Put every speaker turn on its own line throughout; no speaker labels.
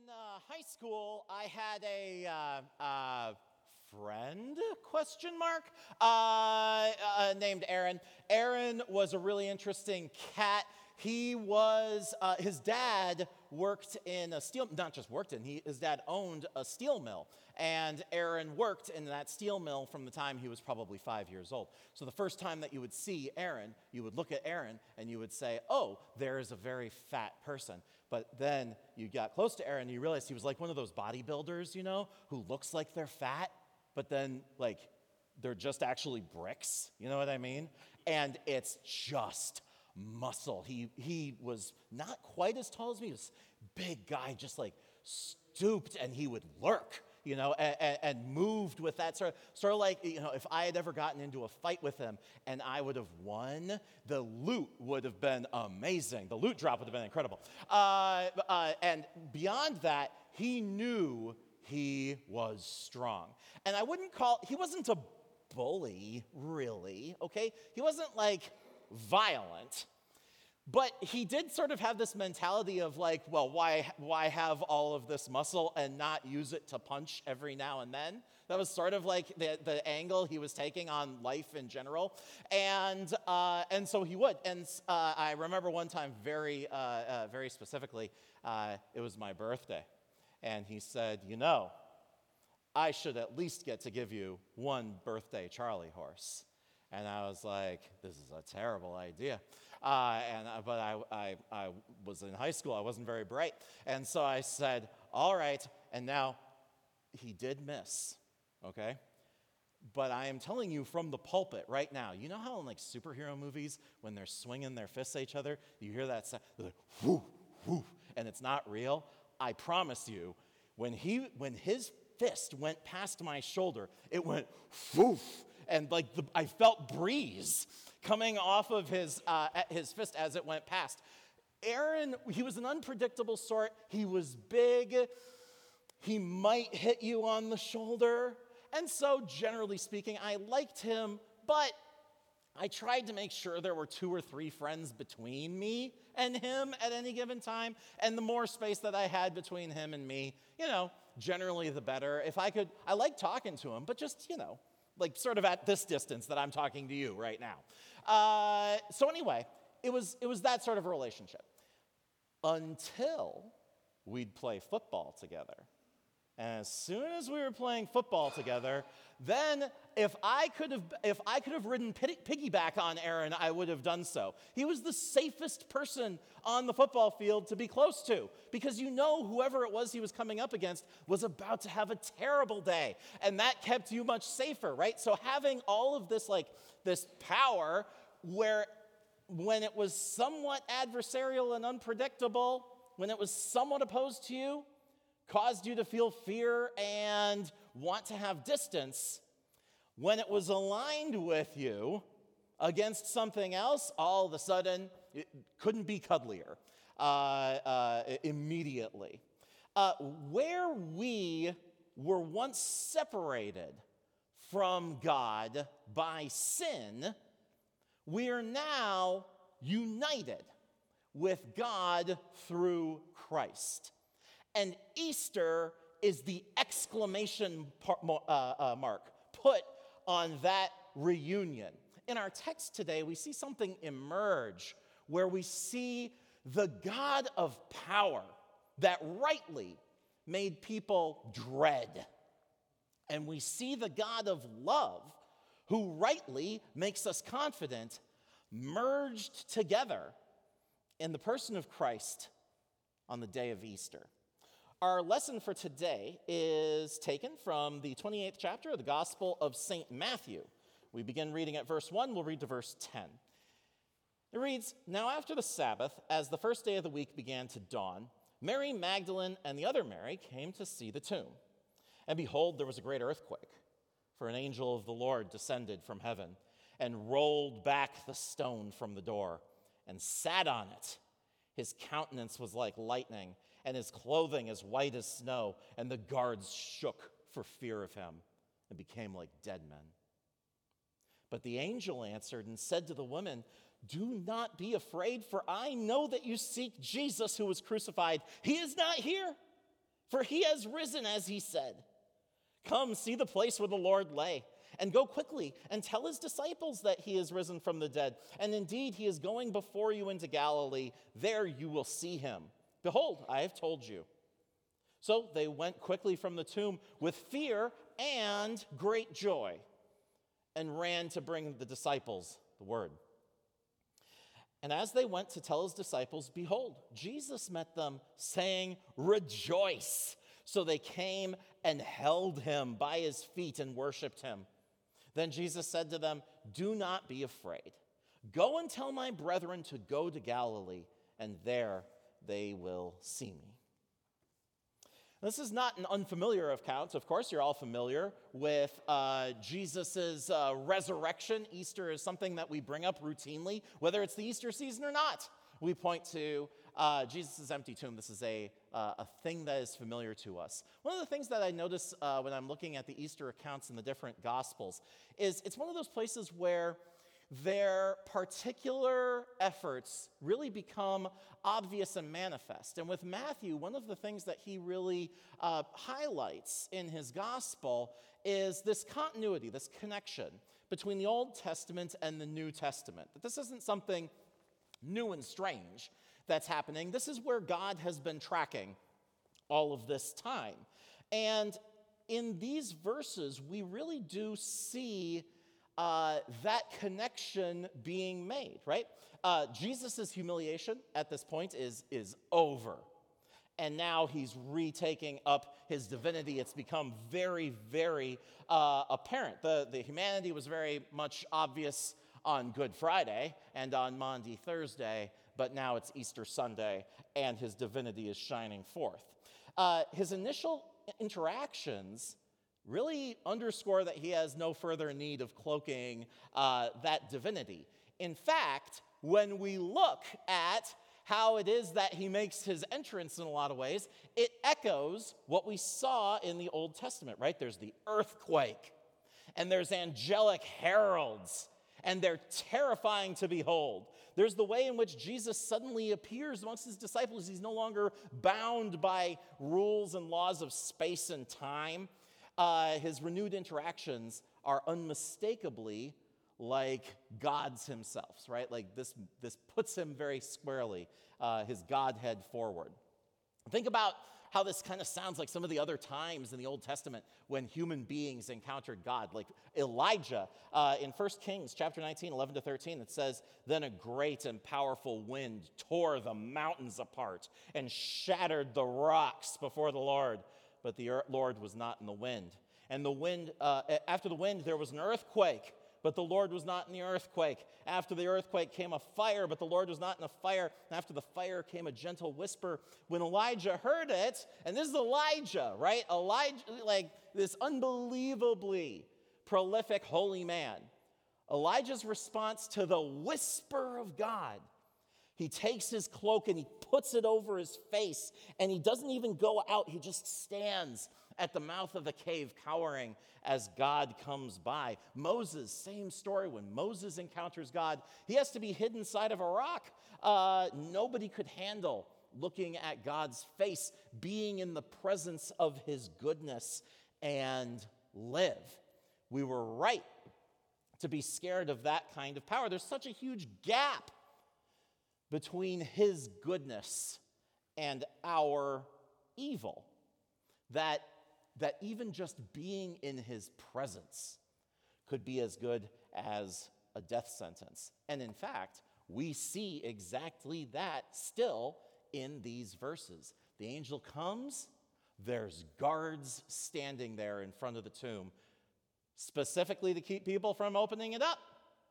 In high school, I had a friend, named Aaron. Aaron was a really interesting cat. His dad worked in a steel, not just worked in, his dad owned a steel mill. And Aaron worked in that steel mill from the time he was probably 5 years old. So the first time that you would see Aaron, you would look at Aaron and you would say, oh, there is a very fat person. But then you got close to Aaron and you realized he was like one of those bodybuilders, who looks like they're fat, but then they're just actually bricks, you know what I mean? And it's just muscle. He was not quite as tall as me. He was a big guy, just stooped, and he would lurk, and moved with that sort of like, if I had ever gotten into a fight with him and I would have won, the loot would have been amazing. The loot drop would have been incredible. And beyond that, he knew he was strong. And he wasn't a bully, really, okay? He wasn't violent, but he did sort of have this mentality of why have all of this muscle and not use it to punch every now and then? That was sort of like the angle he was taking on life in general, and so he would. And I remember one time very specifically, it was my birthday, and he said, I should at least get to give you one birthday Charlie horse. And I was like, this is a terrible idea. But I was in high school. I wasn't very bright. And so I said, all right. And now he did miss, okay? But I am telling you from the pulpit right now, you know how in superhero movies, when they're swinging their fists at each other, you hear that sound, they're like, whoo, whoo, and it's not real? I promise you, when his fist went past my shoulder, it went whoof, and I felt breeze coming off of his fist as it went past. Aaron, he was an unpredictable sort. He was big. He might hit you on the shoulder. And so, generally speaking, I liked him, but I tried to make sure there were 2 or 3 friends between me and him at any given time. And the more space that I had between him and me, generally the better. If I could, I like talking to him, but just, sort of at this distance that I'm talking to you right now. So anyway, it was that sort of a relationship until we'd play football together. And as soon as we were playing football together, then if I could have ridden piggyback on Aaron, I would have done so. He was the safest person on the football field to be close to, because whoever it was he was coming up against was about to have a terrible day, and that kept you much safer, right? So having all of this this power, where when it was somewhat adversarial and unpredictable, when it was somewhat opposed to you, caused you to feel fear and want to have distance. When it was aligned with you against something else, all of a sudden, it couldn't be cuddlier immediately. Where we were once separated from God by sin, we are now united with God through Christ. And Easter is the exclamation mark put on that reunion. In our text today, we see something emerge where we see the God of power that rightly made people dread. And we see the God of love who rightly makes us confident, merged together in the person of Christ on the day of Easter. Our lesson for today is taken from the 28th chapter of the Gospel of St. Matthew. We begin reading at verse 1. We'll read to verse 10. It reads, "Now after the Sabbath, as the first day of the week began to dawn, Mary Magdalene and the other Mary came to see the tomb. And behold, there was a great earthquake, for an angel of the Lord descended from heaven and rolled back the stone from the door and sat on it. His countenance was like lightning, and his clothing as white as snow, and the guards shook for fear of him and became like dead men. But the angel answered and said to the women, 'Do not be afraid, for I know that you seek Jesus who was crucified. He is not here, for he has risen as he said. Come, see the place where the Lord lay, and go quickly and tell his disciples that he is risen from the dead. And indeed, he is going before you into Galilee. There you will see him. Behold, I have told you. So they went quickly from the tomb with fear and great joy and ran to bring the disciples the word. And as they went to tell his disciples, behold, Jesus met them, saying, rejoice. So they came and held him by his feet and worshiped him. Then Jesus said to them, do not be afraid. Go and tell my brethren to go to Galilee, and there they will see me. This is not an unfamiliar account. Of course, you're all familiar with Jesus' resurrection. Easter is something that we bring up routinely, whether it's the Easter season or not. We point to Jesus' empty tomb. This is a thing that is familiar to us. One of the things that I notice when I'm looking at the Easter accounts in the different Gospels is it's one of those places where their particular efforts really become obvious and manifest. And with Matthew, one of the things that he really highlights in his gospel is this continuity, this connection between the Old Testament and the New Testament. That this isn't something new and strange that's happening. This is where God has been tracking all of this time. And in these verses, we really do see that connection being made, right? Jesus' humiliation at this point is over. And now he's retaking up his divinity. It's become very, very apparent. The humanity was very much obvious on Good Friday and on Maundy Thursday, but now it's Easter Sunday, and his divinity is shining forth. His initial interactions really underscore that he has no further need of cloaking that divinity. In fact, when we look at how it is that he makes his entrance in a lot of ways, it echoes what we saw in the Old Testament, right? There's the earthquake, and there's angelic heralds, and they're terrifying to behold. There's the way in which Jesus suddenly appears amongst his disciples. He's no longer bound by rules and laws of space and time. His renewed interactions are unmistakably like God's himself, right? Like this puts him very squarely, his Godhead forward. Think about how this kind of sounds like some of the other times in the Old Testament when human beings encountered God, like Elijah. In 1 Kings chapter 19, 11 to 13, it says, then a great and powerful wind tore the mountains apart and shattered the rocks before the Lord. But the Lord was not in the wind. And the wind, after the wind, there was an earthquake, but the Lord was not in the earthquake. After the earthquake came a fire, but the Lord was not in the fire. After the fire came a gentle whisper. When Elijah heard it, and this is Elijah, right? Elijah, like this unbelievably prolific holy man. Elijah's response to the whisper of God, he takes his cloak and he puts it over his face, and he doesn't even go out. He just stands at the mouth of the cave, cowering as God comes by. Moses, same story. When Moses encounters God, he has to be hidden inside of a rock. Nobody could handle looking at God's face, being in the presence of his goodness, and live. We were right to be scared of that kind of power. There's such a huge gap between his goodness and our evil that even just being in his presence could be as good as a death sentence. And in fact, we see exactly that still in these verses. The angel comes, there's guards standing there in front of the tomb, specifically to keep people from opening it up.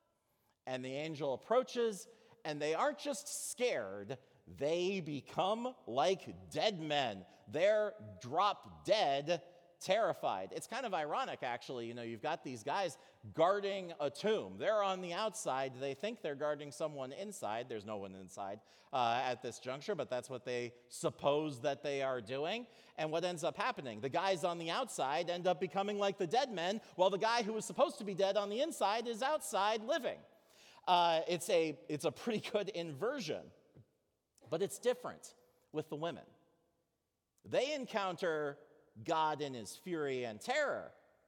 And the angel approaches, and they aren't just scared, they become like dead men. They're drop dead, terrified. It's kind of ironic, actually. You know, you've got these guys guarding a tomb. They're on the outside. They think they're guarding someone inside. There's no one inside at this juncture, but that's what they suppose that they are doing. And what ends up happening? The guys on the outside end up becoming like the dead men, while the guy who was supposed to be dead on the inside is outside living. It's a pretty good inversion, but it's different with the women. They encounter God in his fury and terror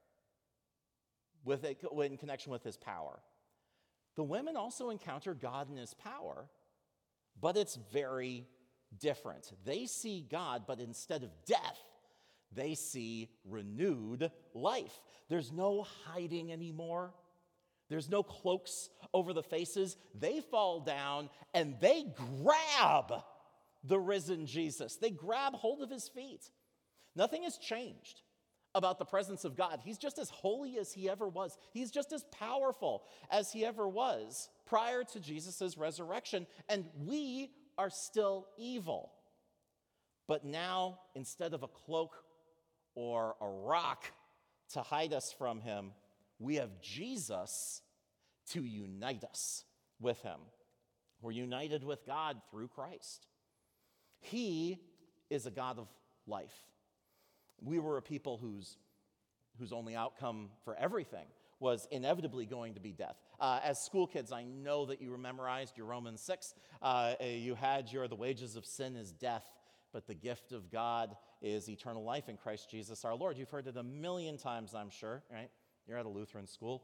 in connection with his power. The women also encounter God in his power, but it's very different. They see God, but instead of death, they see renewed life. There's no hiding anymore. There's no cloaks over the faces. They fall down and they grab the risen Jesus. They grab hold of his feet. Nothing has changed about the presence of God. He's just as holy as he ever was. He's just as powerful as he ever was prior to Jesus' resurrection. And we are still evil. But now, instead of a cloak or a rock to hide us from him, we have Jesus to unite us with him. We're united with God through Christ. He is a God of life. We were a people whose only outcome for everything was inevitably going to be death. As school kids, I know that you memorized your Romans 6. You had the wages of sin is death, but the gift of God is eternal life in Christ Jesus our Lord. You've heard it a million times, I'm sure, right? You're at a Lutheran school.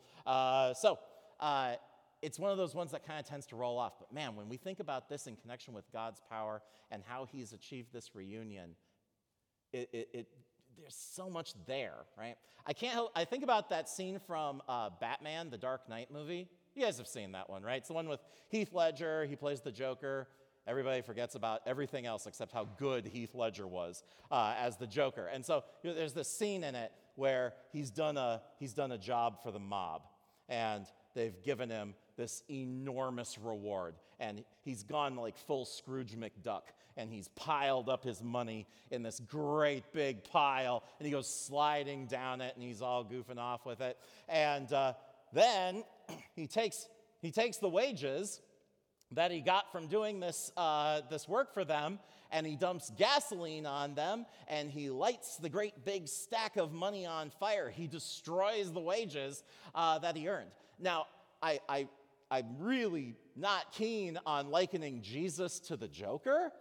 It's one of those ones that kind of tends to roll off. But man, when we think about this in connection with God's power and how he's achieved this reunion, there's so much there, right? I think about that scene from Batman, the Dark Knight movie. You guys have seen that one, right? It's the one with Heath Ledger. He plays the Joker. Everybody forgets about everything else except how good Heath Ledger was as the Joker. And so there's this scene in it where he's done a job for the mob, and they've given him this enormous reward, and he's gone like full Scrooge McDuck, and he's piled up his money in this great big pile, and he goes sliding down it, and he's all goofing off with it, and then he takes the wages that he got from doing this work for them, and he dumps gasoline on them, and he lights the great big stack of money on fire. He destroys the wages that he earned. Now, I'm really not keen on likening Jesus to the Joker,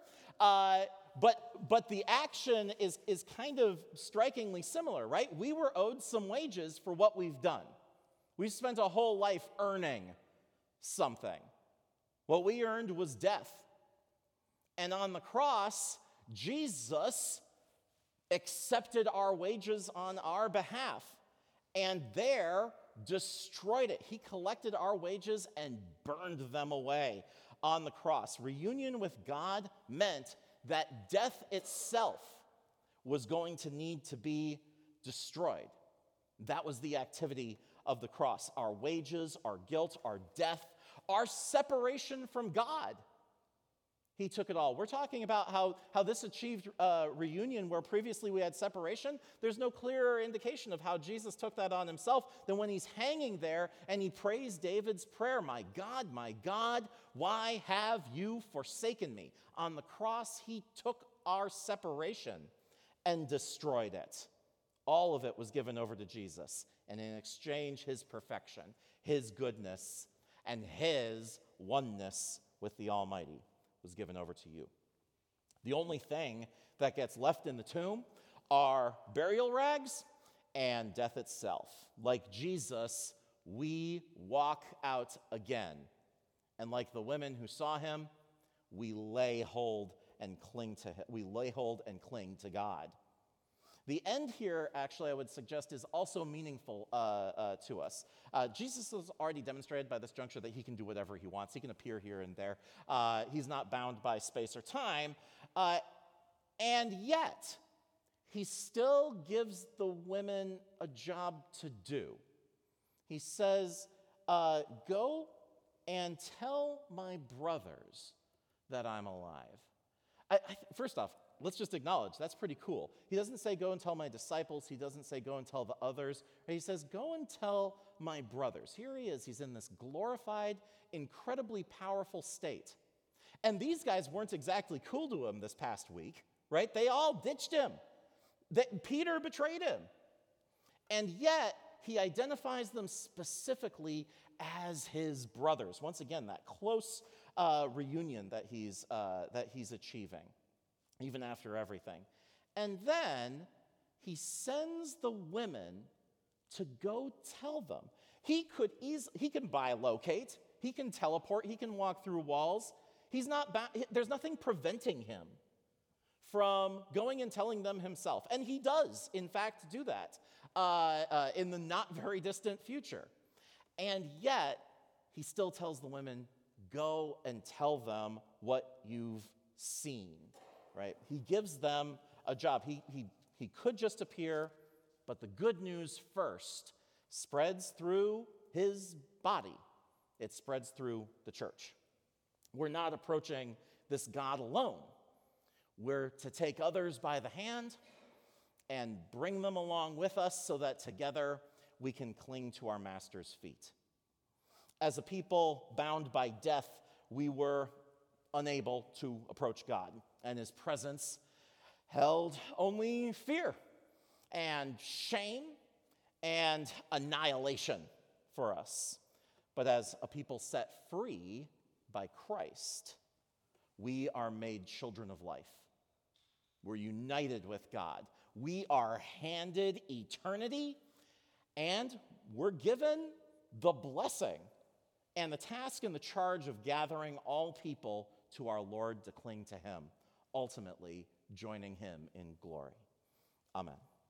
but the action is kind of strikingly similar, right? We were owed some wages for what we've done. We've spent a whole life earning something. What we earned was death. And on the cross, Jesus accepted our wages on our behalf and there destroyed it. He collected our wages and burned them away on the cross. Reunion with God meant that death itself was going to need to be destroyed. That was the activity of the cross. Our wages, our guilt, our death, our separation from God. He took it all. We're talking about how this achieved reunion where previously we had separation. There's no clearer indication of how Jesus took that on himself than when he's hanging there and he prays David's prayer, my God, why have you forsaken me?" On the cross, he took our separation and destroyed it. All of it was given over to Jesus. And in exchange, his perfection, his goodness, and his oneness with the Almighty was given over to you. The only thing that gets left in the tomb are burial rags and death itself. Like Jesus, we walk out again. And like the women who saw him, we lay hold and cling to him. We lay hold and cling to God. The end here, actually, I would suggest, is also meaningful to us. Jesus has already demonstrated by this juncture that he can do whatever he wants. He can appear here and there. He's not bound by space or time. And yet, he still gives the women a job to do. He says, "Go and tell my brothers that I'm alive." First off, let's just acknowledge that's pretty cool. He doesn't say, "Go and tell my disciples." He doesn't say, "Go and tell the others." He says, "Go and tell my brothers." Here he is. He's in this glorified, incredibly powerful state. And these guys weren't exactly cool to him this past week, right? They all ditched him. Peter betrayed him. And yet, he identifies them specifically as his brothers. Once again, that close reunion that he's achieving, even after everything. And then he sends the women to go tell them. He can bilocate, he can teleport, he can walk through walls. There's nothing preventing him from going and telling them himself. And he does, in fact, do that in the not very distant future. And yet, he still tells the women, go and tell them what you've seen, right? He gives them a job. He could just appear, but the good news first spreads through his body. It spreads through the church. We're not approaching this God alone. We're to take others by the hand and bring them along with us so that together we can cling to our Master's feet. As a people bound by death, we were unable to approach God, and his presence held only fear and shame and annihilation for us. But as a people set free by Christ, we are made children of life. We're united with God. We are handed eternity, and we're given the blessing and the task and the charge of gathering all people to our Lord to cling to him, ultimately joining him in glory. Amen.